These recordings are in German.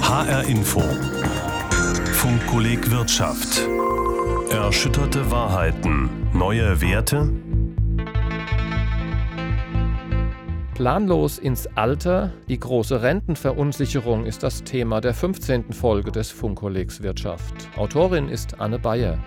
HR Info. Funkkolleg Wirtschaft. Erschütterte Wahrheiten. Neue Werte. Planlos ins Alter, die große Rentenverunsicherung ist das Thema der 15. Folge des Funkkollegs Wirtschaft. Autorin ist Anne Bayer.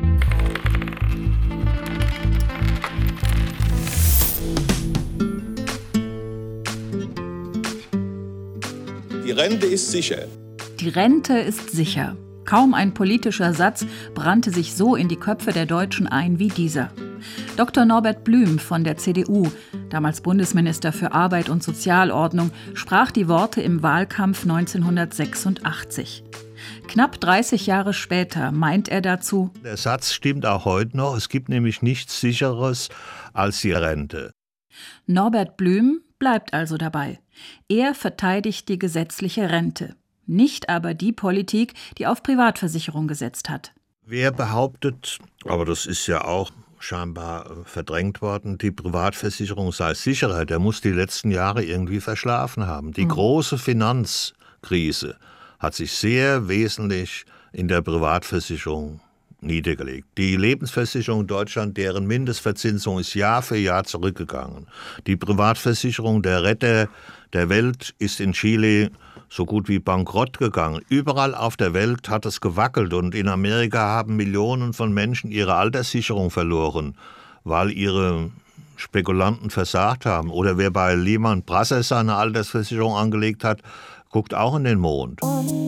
Die Rente ist sicher. Die Rente ist sicher. Kaum ein politischer Satz brannte sich so in die Köpfe der Deutschen ein wie dieser. Dr. Norbert Blüm von der CDU, damals Bundesminister für Arbeit und Sozialordnung, sprach die Worte im Wahlkampf 1986. Knapp 30 Jahre später meint er dazu: Der Satz stimmt auch heute noch. Es gibt nämlich nichts Sicheres als die Rente. Norbert Blüm bleibt also dabei. Er verteidigt die gesetzliche Rente, nicht aber die Politik, die auf Privatversicherung gesetzt hat. Wer behauptet, aber das ist ja auch scheinbar verdrängt worden, die Privatversicherung sei sicherer, der muss die letzten Jahre irgendwie verschlafen haben. Die große Finanzkrise hat sich sehr wesentlich in der Privatversicherung niedergelegt. Die Lebensversicherung in Deutschland, deren Mindestverzinsung ist Jahr für Jahr zurückgegangen. Die Privatversicherung der Retter der Welt ist in Chile so gut wie bankrott gegangen. Überall auf der Welt hat es gewackelt und in Amerika haben Millionen von Menschen ihre Alterssicherung verloren, weil ihre Spekulanten versagt haben. Oder wer bei Lehman Brothers seine Altersversicherung angelegt hat, guckt auch in den Mond.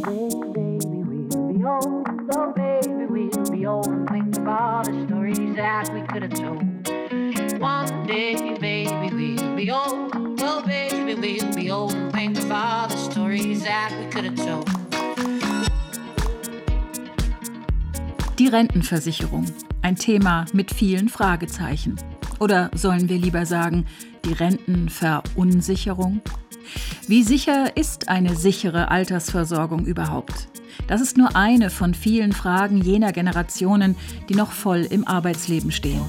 One day, baby, we'll be old. Oh, baby, we'll be old and think about the stories that we could have told. Die Rentenversicherung. Ein Thema mit vielen Fragezeichen. Oder sollen wir lieber sagen, die Rentenverunsicherung? Wie sicher ist eine sichere Altersversorgung überhaupt? Das ist nur eine von vielen Fragen jener Generationen, die noch voll im Arbeitsleben stehen.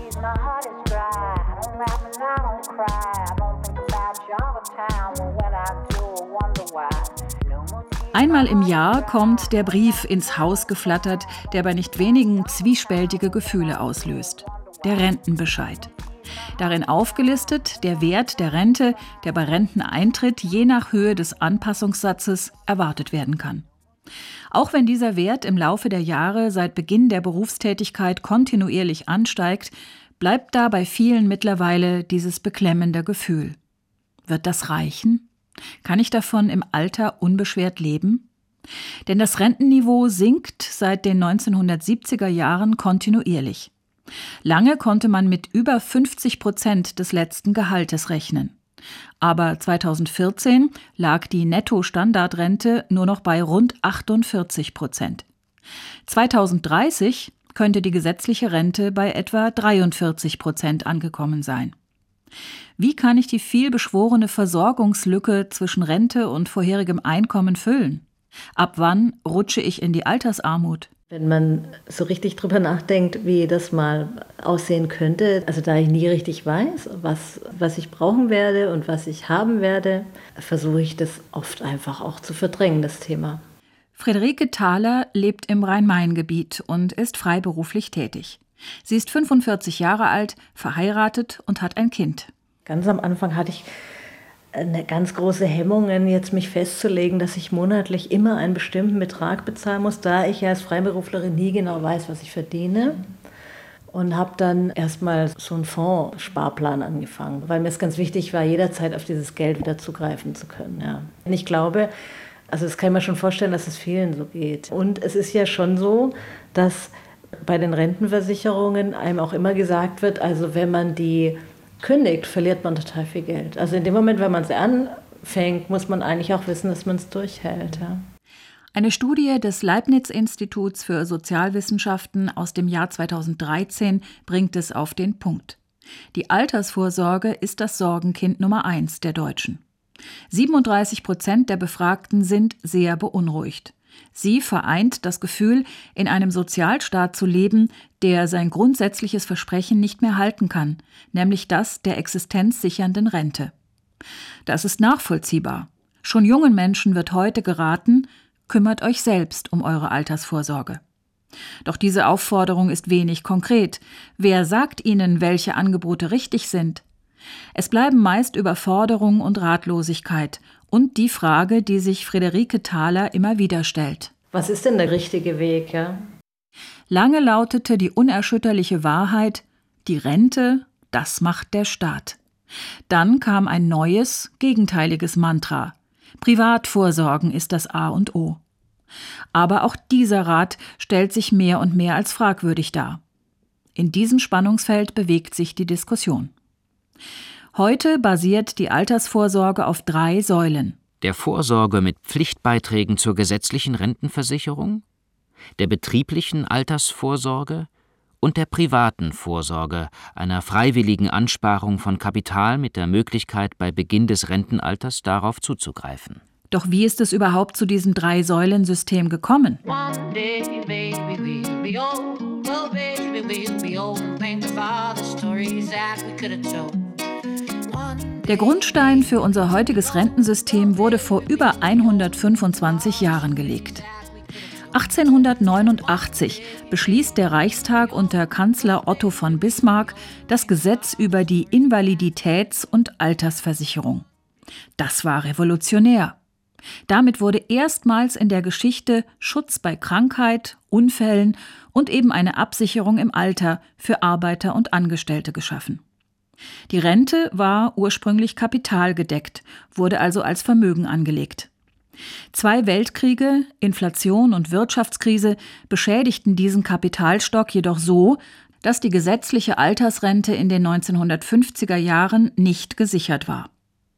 Einmal im Jahr kommt der Brief ins Haus geflattert, der bei nicht wenigen zwiespältige Gefühle auslöst. Der Rentenbescheid. Darin aufgelistet der Wert der Rente, der bei Renteneintritt je nach Höhe des Anpassungssatzes erwartet werden kann. Auch wenn dieser Wert im Laufe der Jahre seit Beginn der Berufstätigkeit kontinuierlich ansteigt, bleibt da bei vielen mittlerweile dieses beklemmende Gefühl. Wird das reichen? Kann ich davon im Alter unbeschwert leben? Denn das Rentenniveau sinkt seit den 1970er Jahren kontinuierlich. Lange konnte man mit über 50% des letzten Gehaltes rechnen. Aber 2014 lag die Netto-Standardrente nur noch bei rund 48%. 2030 könnte die gesetzliche Rente bei etwa 43% angekommen sein. Wie kann ich die vielbeschworene Versorgungslücke zwischen Rente und vorherigem Einkommen füllen? Ab wann rutsche ich in die Altersarmut? Wenn man so richtig drüber nachdenkt, wie das mal aussehen könnte, also da ich nie richtig weiß, was ich brauchen werde und was ich haben werde, versuche ich das oft einfach auch zu verdrängen, das Thema. Friederike Thaler lebt im Rhein-Main-Gebiet und ist freiberuflich tätig. Sie ist 45 Jahre alt, verheiratet und hat ein Kind. Ganz am Anfang hatte ich eine ganz große Hemmung, jetzt mich festzulegen, dass ich monatlich immer einen bestimmten Betrag bezahlen muss, da ich ja als Freiberuflerin nie genau weiß, was ich verdiene. Und habe dann erstmal so einen Fondssparplan angefangen, weil mir es ganz wichtig war, jederzeit auf dieses Geld wieder zugreifen zu können. Ja. Und ich glaube, also das kann ich mir schon vorstellen, dass es vielen so geht. Und es ist ja schon so, dass bei den Rentenversicherungen einem auch immer gesagt wird, also wenn man die kündigt, verliert man total viel Geld. Also in dem Moment, wenn man es anfängt, muss man eigentlich auch wissen, dass man es durchhält. Ja. Eine Studie des Leibniz-Instituts für Sozialwissenschaften aus dem Jahr 2013 bringt es auf den Punkt. Die Altersvorsorge ist das Sorgenkind Nummer 1 der Deutschen. 37% der Befragten sind sehr beunruhigt. Sie vereint das Gefühl, in einem Sozialstaat zu leben, der sein grundsätzliches Versprechen nicht mehr halten kann, nämlich das der existenzsichernden Rente. Das ist nachvollziehbar. Schon jungen Menschen wird heute geraten, kümmert euch selbst um eure Altersvorsorge. Doch diese Aufforderung ist wenig konkret. Wer sagt ihnen, welche Angebote richtig sind? Es bleiben meist Überforderung und Ratlosigkeit und die Frage, die sich Friederike Thaler immer wieder stellt. Was ist denn der richtige Weg, ja? Lange lautete die unerschütterliche Wahrheit, die Rente, das macht der Staat. Dann kam ein neues, gegenteiliges Mantra. Privatvorsorgen ist das A und O. Aber auch dieser Rat stellt sich mehr und mehr als fragwürdig dar. In diesem Spannungsfeld bewegt sich die Diskussion. Heute basiert die Altersvorsorge auf 3 Säulen. Der Vorsorge mit Pflichtbeiträgen zur gesetzlichen Rentenversicherung, der betrieblichen Altersvorsorge und der privaten Vorsorge, einer freiwilligen Ansparung von Kapital mit der Möglichkeit, bei Beginn des Rentenalters darauf zuzugreifen. Doch wie ist es überhaupt zu diesem 3-Säulen-System gekommen? One day, baby, we'll be old. Oh, baby, we'll be old and think of all the stories that we could have told. Der Grundstein für unser heutiges Rentensystem wurde vor über 125 Jahren gelegt. 1889 beschließt der Reichstag unter Kanzler Otto von Bismarck das Gesetz über die Invaliditäts- und Altersversicherung. Das war revolutionär. Damit wurde erstmals in der Geschichte Schutz bei Krankheit, Unfällen und eben eine Absicherung im Alter für Arbeiter und Angestellte geschaffen. Die Rente war ursprünglich kapitalgedeckt, wurde also als Vermögen angelegt. 2 Weltkriege, Inflation und Wirtschaftskrise beschädigten diesen Kapitalstock jedoch so, dass die gesetzliche Altersrente in den 1950er Jahren nicht gesichert war.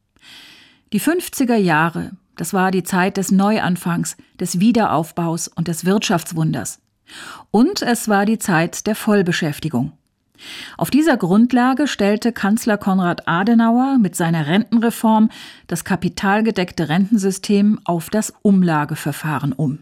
Die 50er Jahre, das war die Zeit des Neuanfangs, des Wiederaufbaus und des Wirtschaftswunders. Und es war die Zeit der Vollbeschäftigung. Auf dieser Grundlage stellte Kanzler Konrad Adenauer mit seiner Rentenreform das kapitalgedeckte Rentensystem auf das Umlageverfahren um.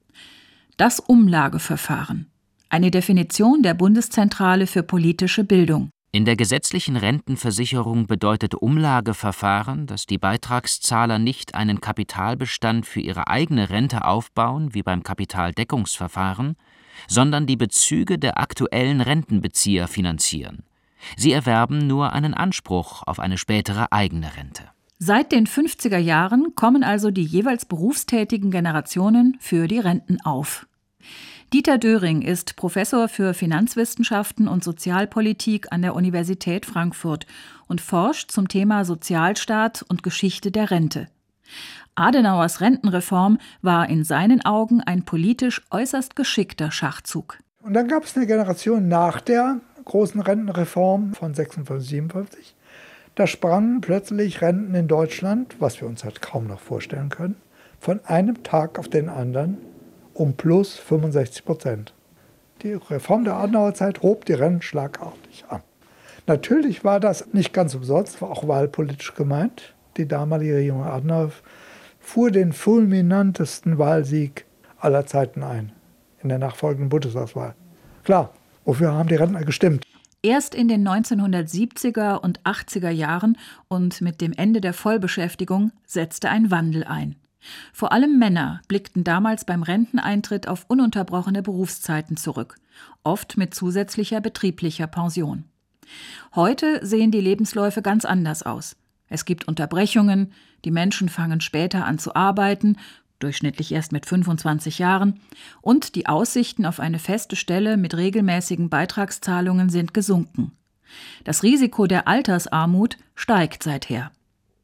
Das Umlageverfahren, eine Definition der Bundeszentrale für politische Bildung. In der gesetzlichen Rentenversicherung bedeutet Umlageverfahren, dass die Beitragszahler nicht einen Kapitalbestand für ihre eigene Rente aufbauen, wie beim Kapitaldeckungsverfahren, sondern die Bezüge der aktuellen Rentenbezieher finanzieren. Sie erwerben nur einen Anspruch auf eine spätere eigene Rente. Seit den 50er Jahren kommen also die jeweils berufstätigen Generationen für die Renten auf. Dieter Döring ist Professor für Finanzwissenschaften und Sozialpolitik an der Universität Frankfurt und forscht zum Thema Sozialstaat und Geschichte der Rente. Adenauers Rentenreform war in seinen Augen ein politisch äußerst geschickter Schachzug. Und dann gab es eine Generation nach der großen Rentenreform von 56, 57. Da sprangen plötzlich Renten in Deutschland, was wir uns halt kaum noch vorstellen können, von einem Tag auf den anderen um plus 65%. Die Reform der Adenauerzeit hob die Renten schlagartig an. Natürlich war das nicht ganz umsonst, war auch wahlpolitisch gemeint. Die damalige Regierung Adenauer fuhr den fulminantesten Wahlsieg aller Zeiten ein in der nachfolgenden Bundestagswahl. Klar, wofür haben die Rentner gestimmt? Erst in den 1970er und 80er Jahren und mit dem Ende der Vollbeschäftigung setzte ein Wandel ein. Vor allem Männer blickten damals beim Renteneintritt auf ununterbrochene Berufszeiten zurück, oft mit zusätzlicher betrieblicher Pension. Heute sehen die Lebensläufe ganz anders aus. Es gibt Unterbrechungen, die Menschen fangen später an zu arbeiten, durchschnittlich erst mit 25 Jahren, und die Aussichten auf eine feste Stelle mit regelmäßigen Beitragszahlungen sind gesunken. Das Risiko der Altersarmut steigt seither.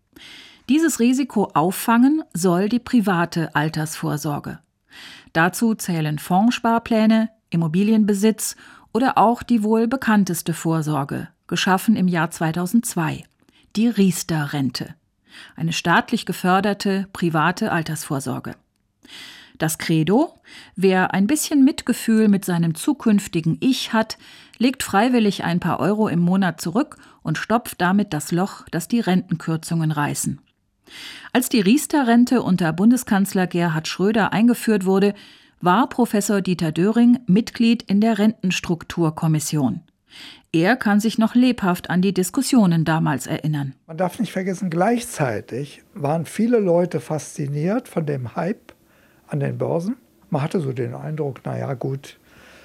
Dieses Risiko auffangen soll die private Altersvorsorge. Dazu zählen Fondssparpläne, Immobilienbesitz oder auch die wohl bekannteste Vorsorge, geschaffen im Jahr 2002, die Riester-Rente, eine staatlich geförderte private Altersvorsorge. Das Credo: Wer ein bisschen Mitgefühl mit seinem zukünftigen Ich hat, legt freiwillig ein paar Euro im Monat zurück und stopft damit das Loch, das die Rentenkürzungen reißen. Als die Riester-Rente unter Bundeskanzler Gerhard Schröder eingeführt wurde, war Professor Dieter Döring Mitglied in der Rentenstrukturkommission. Er kann sich noch lebhaft an die Diskussionen damals erinnern. Man darf nicht vergessen, gleichzeitig waren viele Leute fasziniert von dem Hype an den Börsen. Man hatte so den Eindruck, naja gut,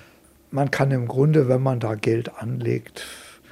man kann im Grunde, wenn man da Geld anlegt,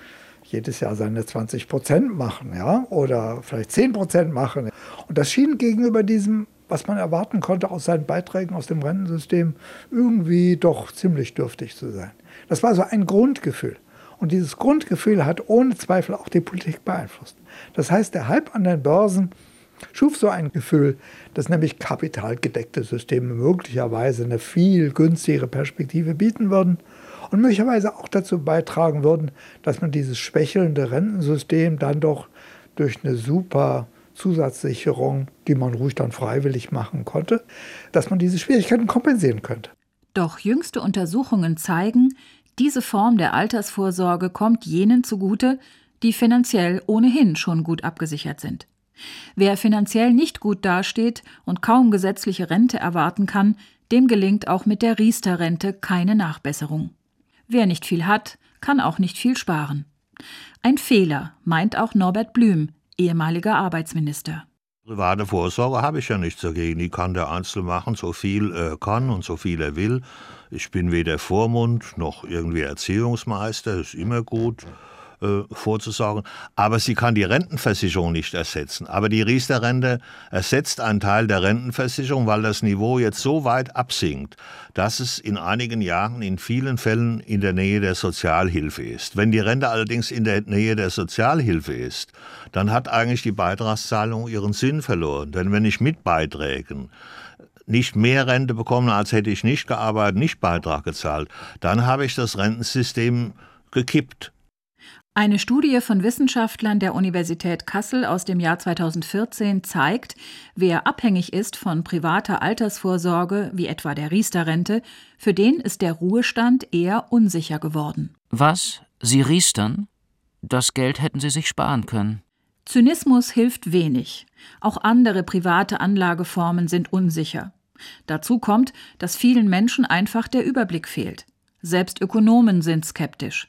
jedes Jahr seine 20% machen, ja, oder vielleicht 10% machen. Und das schien gegenüber diesem, was man erwarten konnte aus seinen Beiträgen aus dem Rentensystem, irgendwie doch ziemlich dürftig zu sein. Das war so ein Grundgefühl. Und dieses Grundgefühl hat ohne Zweifel auch die Politik beeinflusst. Das heißt, der Hype an den Börsen schuf so ein Gefühl, dass nämlich kapitalgedeckte Systeme möglicherweise eine viel günstigere Perspektive bieten würden und möglicherweise auch dazu beitragen würden, dass man dieses schwächelnde Rentensystem dann doch durch eine super Zusatzsicherung, die man ruhig dann freiwillig machen konnte, dass man diese Schwierigkeiten kompensieren könnte. Doch jüngste Untersuchungen zeigen, diese Form der Altersvorsorge kommt jenen zugute, die finanziell ohnehin schon gut abgesichert sind. Wer finanziell nicht gut dasteht und kaum gesetzliche Rente erwarten kann, dem gelingt auch mit der Riester-Rente keine Nachbesserung. Wer nicht viel hat, kann auch nicht viel sparen. Ein Fehler, meint auch Norbert Blüm, ehemaliger Arbeitsminister. Private Vorsorge habe ich ja nichts dagegen. Die kann der Einzelne machen, so viel er kann und so viel er will. Ich bin weder Vormund noch irgendwie Erziehungsmeister, ist immer gut vorzusorgen. Aber sie kann die Rentenversicherung nicht ersetzen. Aber die Riester-Rente ersetzt einen Teil der Rentenversicherung, weil das Niveau jetzt so weit absinkt, dass es in einigen Jahren in vielen Fällen in der Nähe der Sozialhilfe ist. Wenn die Rente allerdings in der Nähe der Sozialhilfe ist, dann hat eigentlich die Beitragszahlung ihren Sinn verloren. Denn wenn ich mit Beiträgen nicht mehr Rente bekomme, als hätte ich nicht gearbeitet, nicht Beitrag gezahlt, dann habe ich das Rentensystem gekippt. Eine Studie von Wissenschaftlern der Universität Kassel aus dem Jahr 2014 zeigt, wer abhängig ist von privater Altersvorsorge, wie etwa der Riester-Rente, für den ist der Ruhestand eher unsicher geworden. Was? Sie riestern? Das Geld hätten Sie sich sparen können. Zynismus hilft wenig. Auch andere private Anlageformen sind unsicher. Dazu kommt, dass vielen Menschen einfach der Überblick fehlt. Selbst Ökonomen sind skeptisch.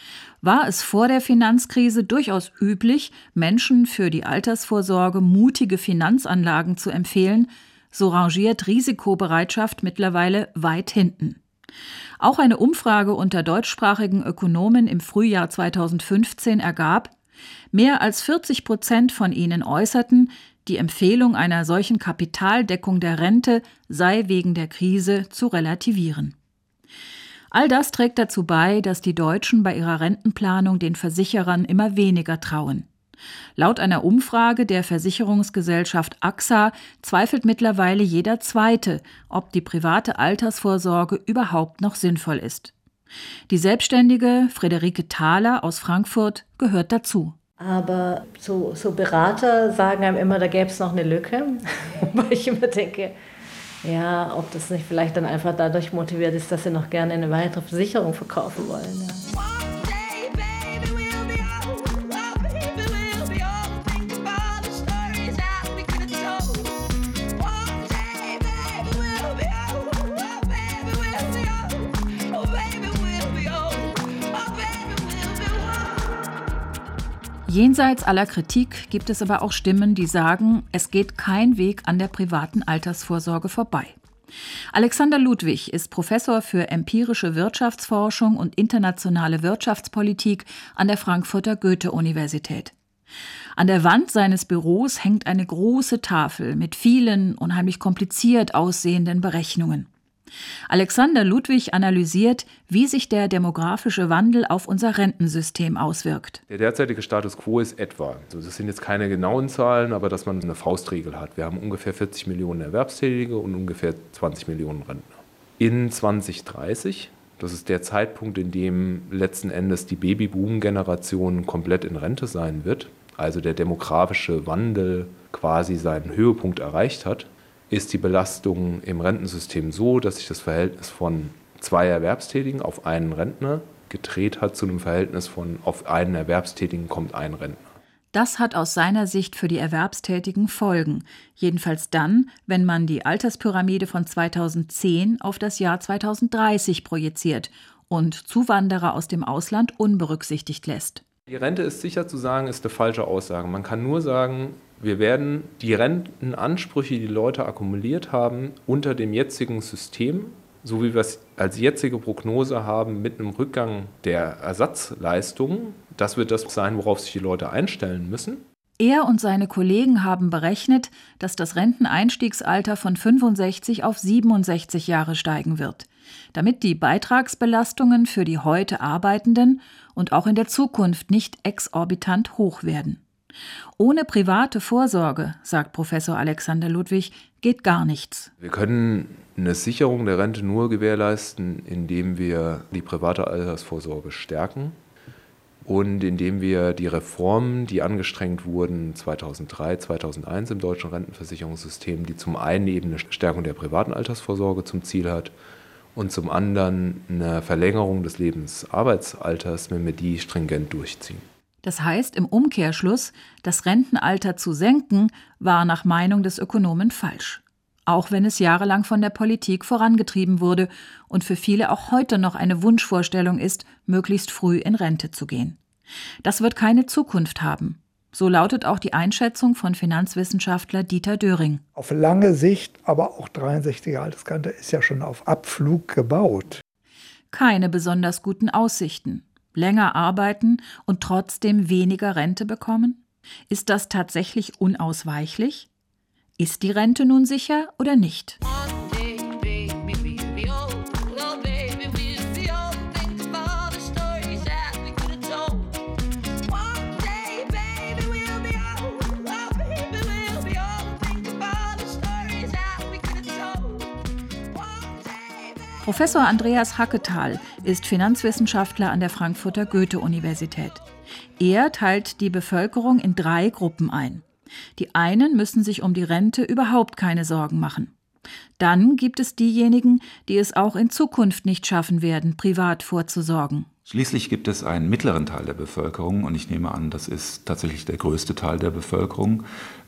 War es vor der Finanzkrise durchaus üblich, Menschen für die Altersvorsorge mutige Finanzanlagen zu empfehlen, so rangiert Risikobereitschaft mittlerweile weit hinten. Auch eine Umfrage unter deutschsprachigen Ökonomen im Frühjahr 2015 ergab, mehr als 40% von ihnen äußerten, die Empfehlung einer solchen Kapitaldeckung der Rente sei wegen der Krise zu relativieren. All das trägt dazu bei, dass die Deutschen bei ihrer Rentenplanung den Versicherern immer weniger trauen. Laut einer Umfrage der Versicherungsgesellschaft AXA zweifelt mittlerweile jeder Zweite, ob die private Altersvorsorge überhaupt noch sinnvoll ist. Die Selbstständige Friederike Thaler aus Frankfurt gehört dazu. Aber so Berater sagen einem immer, da gäbe es noch eine Lücke, weil ich immer denke, ja, ob das nicht vielleicht dann einfach dadurch motiviert ist, dass sie noch gerne eine weitere Versicherung verkaufen wollen. Ja. Jenseits aller Kritik gibt es aber auch Stimmen, die sagen, es geht kein Weg an der privaten Altersvorsorge vorbei. Alexander Ludwig ist Professor für empirische Wirtschaftsforschung und internationale Wirtschaftspolitik an der Frankfurter Goethe-Universität. An der Wand seines Büros hängt eine große Tafel mit vielen, unheimlich kompliziert aussehenden Berechnungen. Alexander Ludwig analysiert, wie sich der demografische Wandel auf unser Rentensystem auswirkt. Der derzeitige Status quo ist etwa, also das sind jetzt keine genauen Zahlen, aber dass man eine Faustregel hat. Wir haben ungefähr 40 Millionen Erwerbstätige und ungefähr 20 Millionen Rentner. In 2030, das ist der Zeitpunkt, in dem letzten Endes die Babyboom-Generation komplett in Rente sein wird, also der demografische Wandel quasi seinen Höhepunkt erreicht hat, ist die Belastung im Rentensystem so, dass sich das Verhältnis von 2 Erwerbstätigen auf einen Rentner gedreht hat zu einem Verhältnis von auf einen Erwerbstätigen kommt ein Rentner. Das hat aus seiner Sicht für die Erwerbstätigen Folgen. Jedenfalls dann, wenn man die Alterspyramide von 2010 auf das Jahr 2030 projiziert und Zuwanderer aus dem Ausland unberücksichtigt lässt. Die Rente ist sicher zu sagen, ist eine falsche Aussage. Man kann nur sagen, wir werden die Rentenansprüche, die Leute akkumuliert haben, unter dem jetzigen System, so wie wir es als jetzige Prognose haben, mit einem Rückgang der Ersatzleistungen, das wird das sein, worauf sich die Leute einstellen müssen. Er und seine Kollegen haben berechnet, dass das Renteneinstiegsalter von 65 auf 67 Jahre steigen wird, damit die Beitragsbelastungen für die heute Arbeitenden und auch in der Zukunft nicht exorbitant hoch werden. Ohne private Vorsorge, sagt Professor Alexander Ludwig, geht gar nichts. Wir können eine Sicherung der Rente nur gewährleisten, indem wir die private Altersvorsorge stärken und indem wir die Reformen, die angestrengt wurden 2003, 2001 im deutschen Rentenversicherungssystem, die zum einen eben eine Stärkung der privaten Altersvorsorge zum Ziel hat und zum anderen eine Verlängerung des Lebensarbeitsalters, wenn wir die stringent durchziehen. Das heißt im Umkehrschluss, das Rentenalter zu senken, war nach Meinung des Ökonomen falsch. Auch wenn es jahrelang von der Politik vorangetrieben wurde und für viele auch heute noch eine Wunschvorstellung ist, möglichst früh in Rente zu gehen. Das wird keine Zukunft haben. So lautet auch die Einschätzung von Finanzwissenschaftler Dieter Döring. Auf lange Sicht, aber auch 63er Alterskante ist ja schon auf Abflug gebaut. Keine besonders guten Aussichten. Länger arbeiten und trotzdem weniger Rente bekommen? Ist das tatsächlich unausweichlich? Ist die Rente nun sicher oder nicht? Professor Andreas Hacketal ist Finanzwissenschaftler an der Frankfurter Goethe-Universität. Er teilt die Bevölkerung in 3 Gruppen ein. Die einen müssen sich um die Rente überhaupt keine Sorgen machen. Dann gibt es diejenigen, die es auch in Zukunft nicht schaffen werden, privat vorzusorgen. Schließlich gibt es einen mittleren Teil der Bevölkerung, und ich nehme an, das ist tatsächlich der größte Teil der Bevölkerung,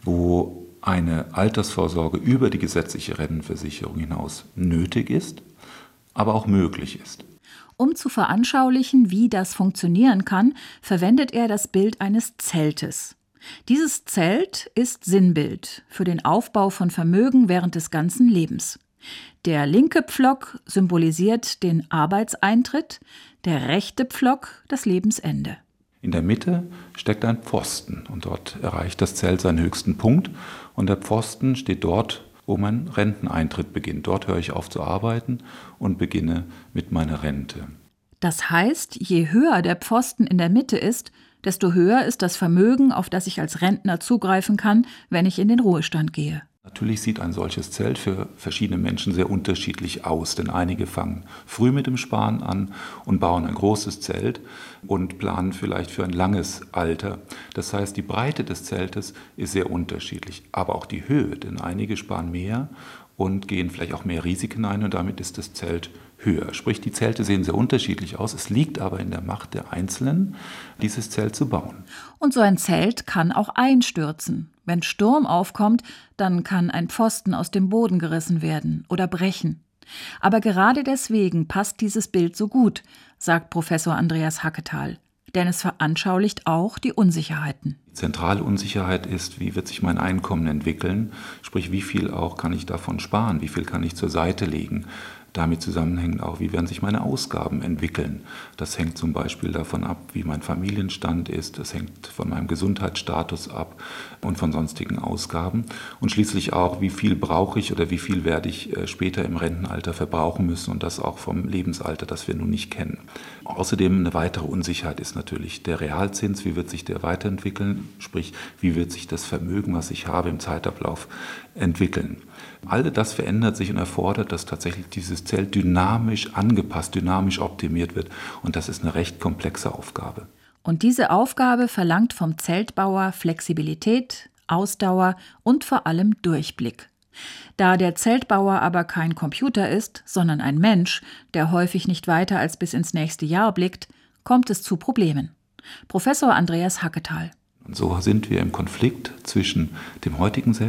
wo eine Altersvorsorge über die gesetzliche Rentenversicherung hinaus nötig ist, aber auch möglich ist. Um zu veranschaulichen, wie das funktionieren kann, verwendet er das Bild eines Zeltes. Dieses Zelt ist Sinnbild für den Aufbau von Vermögen während des ganzen Lebens. Der linke Pflock symbolisiert den Arbeitseintritt, der rechte Pflock das Lebensende. In der Mitte steckt ein Pfosten und dort erreicht das Zelt seinen höchsten Punkt und der Pfosten steht dort, wo mein Renteneintritt beginnt. Dort höre ich auf zu arbeiten und beginne mit meiner Rente. Das heißt, je höher der Pfosten in der Mitte ist, desto höher ist das Vermögen, auf das ich als Rentner zugreifen kann, wenn ich in den Ruhestand gehe. Natürlich sieht ein solches Zelt für verschiedene Menschen sehr unterschiedlich aus, denn einige fangen früh mit dem Sparen an und bauen ein großes Zelt und planen vielleicht für ein langes Alter. Das heißt, die Breite des Zeltes ist sehr unterschiedlich, aber auch die Höhe, denn einige sparen mehr und gehen vielleicht auch mehr Risiken ein und damit ist das Zelt höher. Sprich, die Zelte sehen sehr unterschiedlich aus, es liegt aber in der Macht der Einzelnen, dieses Zelt zu bauen. Und so ein Zelt kann auch einstürzen. Wenn Sturm aufkommt, dann kann ein Pfosten aus dem Boden gerissen werden oder brechen. Aber gerade deswegen passt dieses Bild so gut, sagt Professor Andreas Hacketal. Denn es veranschaulicht auch die Unsicherheiten. Die zentrale Unsicherheit ist, wie wird sich mein Einkommen entwickeln? Sprich, wie viel auch kann ich davon sparen? Wie viel kann ich zur Seite legen? Damit zusammenhängt auch, wie werden sich meine Ausgaben entwickeln. Das hängt zum Beispiel davon ab, wie mein Familienstand ist. Das hängt von meinem Gesundheitsstatus ab und von sonstigen Ausgaben. Und schließlich auch, wie viel brauche ich oder wie viel werde ich später im Rentenalter verbrauchen müssen. Und das auch vom Lebensalter, das wir nun nicht kennen. Außerdem eine weitere Unsicherheit ist natürlich der Realzins. Wie wird sich der weiterentwickeln? Sprich, wie wird sich das Vermögen, was ich habe, im Zeitablauf entwickeln? All das verändert sich und erfordert, dass tatsächlich dieses Zelt dynamisch angepasst, dynamisch optimiert wird. Und das ist eine recht komplexe Aufgabe. Und diese Aufgabe verlangt vom Zeltbauer Flexibilität, Ausdauer und vor allem Durchblick. Da der Zeltbauer aber kein Computer ist, sondern ein Mensch, der häufig nicht weiter als bis ins nächste Jahr blickt, kommt es zu Problemen. Professor Andreas Hacketal. Und so sind wir im Konflikt zwischen dem heutigen Selbst,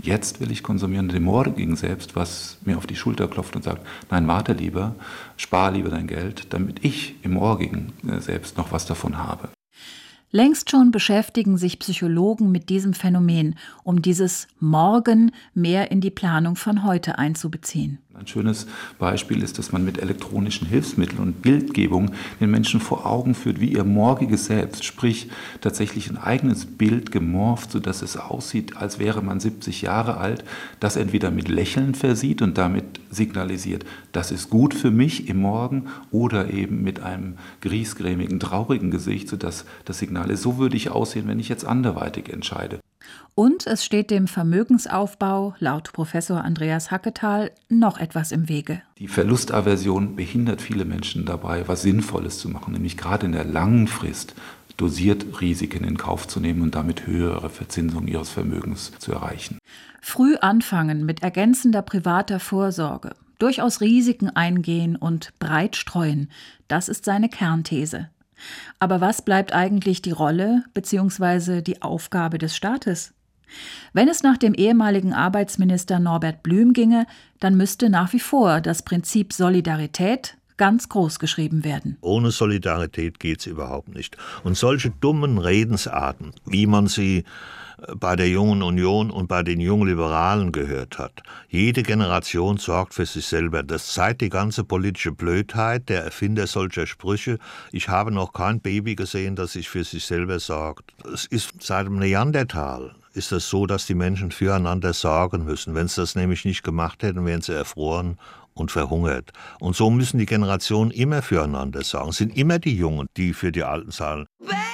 Jetzt will ich konsumieren, dem morgigen Selbst, was mir auf die Schulter klopft und sagt, nein, warte lieber, spar lieber dein Geld, damit ich im morgigen Selbst noch was davon habe. Längst schon beschäftigen sich Psychologen mit diesem Phänomen, um dieses Morgen mehr in die Planung von heute einzubeziehen. Ein schönes Beispiel ist, dass man mit elektronischen Hilfsmitteln und Bildgebung den Menschen vor Augen führt, wie ihr morgiges Selbst, sprich tatsächlich ein eigenes Bild gemorpht, sodass es aussieht, als wäre man 70 Jahre alt, das entweder mit Lächeln versieht und damit signalisiert, das ist gut für mich im Morgen, oder eben mit einem griesgrämigen, traurigen Gesicht, sodass das Signal ist, so würde ich aussehen, wenn ich jetzt anderweitig entscheide. Und es steht dem Vermögensaufbau, laut Professor Andreas Hacketal, noch etwas im Wege. Die Verlustaversion behindert viele Menschen dabei, was Sinnvolles zu machen, nämlich gerade in der langen Frist dosiert Risiken in Kauf zu nehmen und damit höhere Verzinsung ihres Vermögens zu erreichen. Früh anfangen mit ergänzender privater Vorsorge, durchaus Risiken eingehen und breit streuen, das ist seine Kernthese. Aber was bleibt eigentlich die Rolle bzw. die Aufgabe des Staates? Wenn es nach dem ehemaligen Arbeitsminister Norbert Blüm ginge, dann müsste nach wie vor das Prinzip Solidarität ganz groß geschrieben werden. Ohne Solidarität geht's überhaupt nicht. Und solche dummen Redensarten, wie man sie bei der Jungen Union und bei den jungen Liberalen gehört hat. Jede Generation sorgt für sich selber. Das zeigt die ganze politische Blödheit der Erfinder solcher Sprüche. Ich habe noch kein Baby gesehen, das sich für sich selber sorgt. Es ist seit dem Neandertal ist es so, dass die Menschen füreinander sorgen müssen. Wenn sie das nämlich nicht gemacht hätten, wären sie erfroren und verhungert. Und so müssen die Generationen immer füreinander sorgen. Es sind immer die Jungen, die für die Alten zahlen.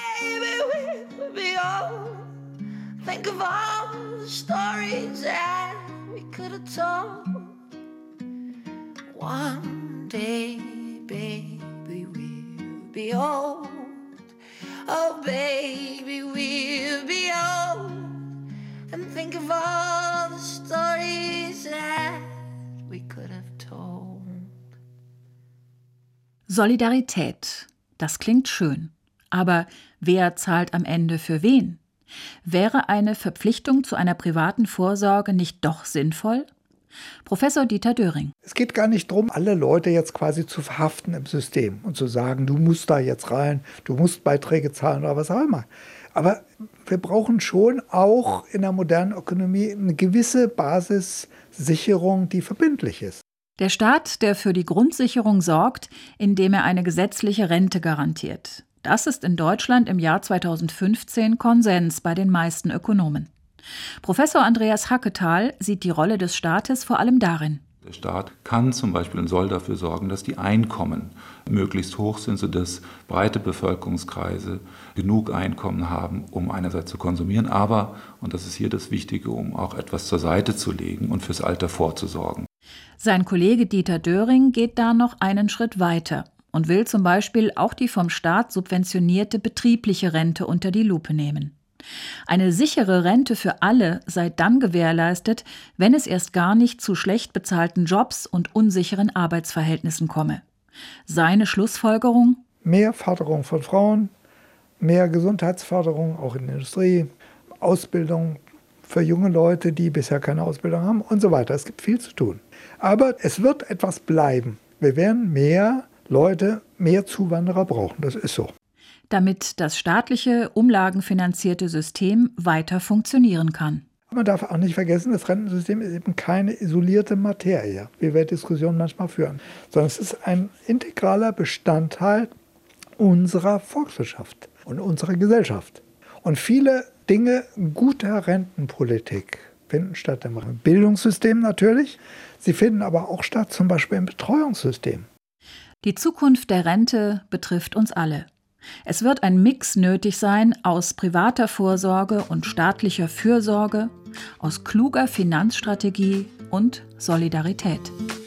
Think of all the stories that we could have told. One day, baby, we'll be old. Oh, baby, we'll be old. And think of all the stories that we could have told. Solidarität, das klingt schön. Aber wer zahlt am Ende für wen? Wäre eine Verpflichtung zu einer privaten Vorsorge nicht doch sinnvoll? Professor Dieter Döring. Es geht gar nicht darum, alle Leute jetzt quasi zu verhaften im System und zu sagen, du musst da jetzt rein, du musst Beiträge zahlen oder was auch immer. Aber wir brauchen schon auch in der modernen Ökonomie eine gewisse Basissicherung, die verbindlich ist. Der Staat, der für die Grundsicherung sorgt, indem er eine gesetzliche Rente garantiert. Das ist in Deutschland im Jahr 2015 Konsens bei den meisten Ökonomen. Professor Andreas Hacketal sieht die Rolle des Staates vor allem darin. Der Staat kann zum Beispiel und soll dafür sorgen, dass die Einkommen möglichst hoch sind, sodass breite Bevölkerungskreise genug Einkommen haben, um einerseits zu konsumieren, aber, und das ist hier das Wichtige, um auch etwas zur Seite zu legen und fürs Alter vorzusorgen. Sein Kollege Dieter Döring geht da noch einen Schritt weiter und will zum Beispiel auch die vom Staat subventionierte betriebliche Rente unter die Lupe nehmen. Eine sichere Rente für alle sei dann gewährleistet, wenn es erst gar nicht zu schlecht bezahlten Jobs und unsicheren Arbeitsverhältnissen komme. Seine Schlussfolgerung? Mehr Förderung von Frauen, mehr Gesundheitsförderung, auch in der Industrie, Ausbildung für junge Leute, die bisher keine Ausbildung haben und so weiter. Es gibt viel zu tun. Aber es wird etwas bleiben. Wir werden mehr Leute, mehr Zuwanderer brauchen. Das ist so. Damit das staatliche, umlagenfinanzierte System weiter funktionieren kann. Man darf auch nicht vergessen, das Rentensystem ist eben keine isolierte Materie, wie wir Diskussionen manchmal führen, sondern es ist ein integraler Bestandteil unserer Volkswirtschaft und unserer Gesellschaft. Und viele Dinge guter Rentenpolitik finden statt im Bildungssystem natürlich, sie finden aber auch statt zum Beispiel im Betreuungssystem. Die Zukunft der Rente betrifft uns alle. Es wird ein Mix nötig sein aus privater Vorsorge und staatlicher Fürsorge, aus kluger Finanzstrategie und Solidarität.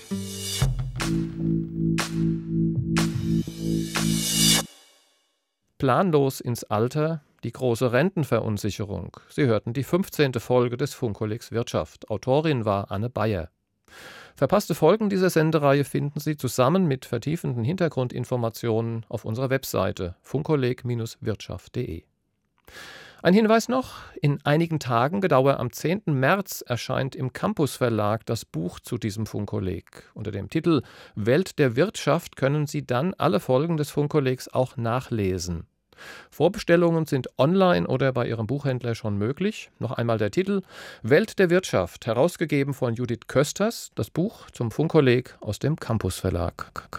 Planlos ins Alter, die große Rentenverunsicherung. Sie hörten die 15. Folge des Funkkollegs Wirtschaft. Autorin war Anne Bayer. Verpasste Folgen dieser Sendereihe finden Sie zusammen mit vertiefenden Hintergrundinformationen auf unserer Webseite funkkolleg-wirtschaft.de. Ein Hinweis noch: In einigen Tagen, genauer am 10. März, erscheint im Campus Verlag das Buch zu diesem Funkkolleg. Unter dem Titel Welt der Wirtschaft können Sie dann alle Folgen des Funkkollegs auch nachlesen. Vorbestellungen sind online oder bei Ihrem Buchhändler schon möglich. Noch einmal der Titel: Welt der Wirtschaft, herausgegeben von Judith Kösters, das Buch zum Funkkolleg aus dem Campus Verlag.